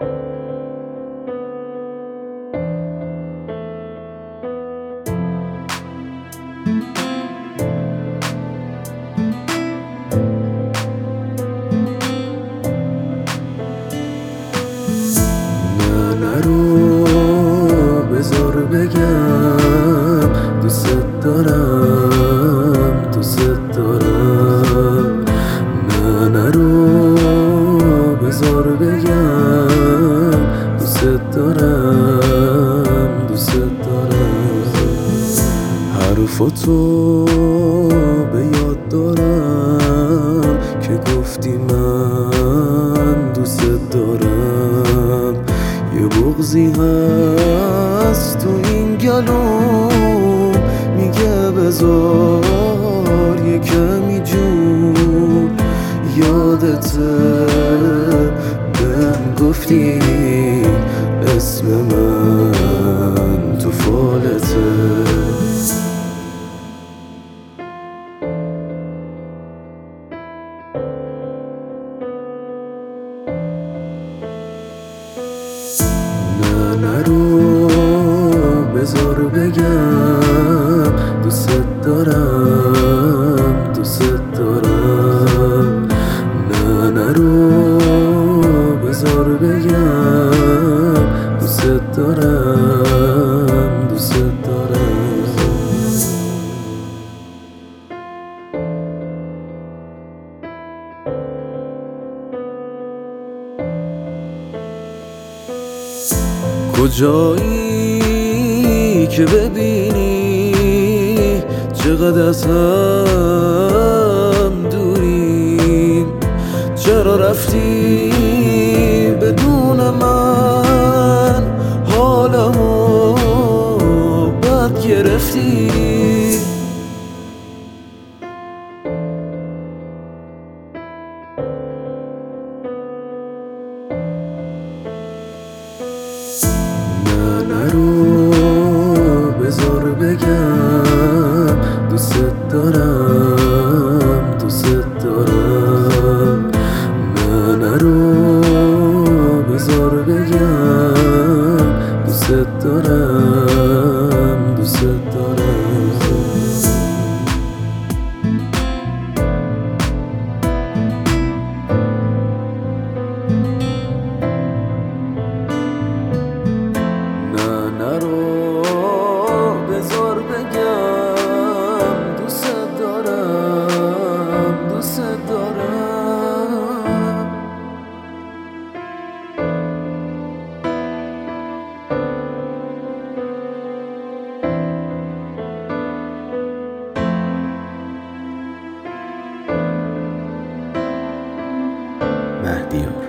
نرو بذار بگم دوست دارم دوست دارم. نرو بذار بگم دوست دارم دوست دارم. حرفاتو به یاد دارم که گفتی من دوست دارم. یه بغضی هست تو این گلوم میگه بذار یه کمی جون. یادته بهم گفتی اسم من تو فالته. نرو بذار بگم دوست دارم دوست دارم. نرو بذار بگم دوست دارم دوست دارم. کجایی که ببینی چقدر از هم دوریم؟ چرا رفتی بدون من حالمو بد گرفتی؟ نرو بذار بگم دوست دارم دوست دارم. نرو بذار بگم دوست دارم دوست دارم. نرو بذار بگم دوست دارم دوست دارم. مهدیار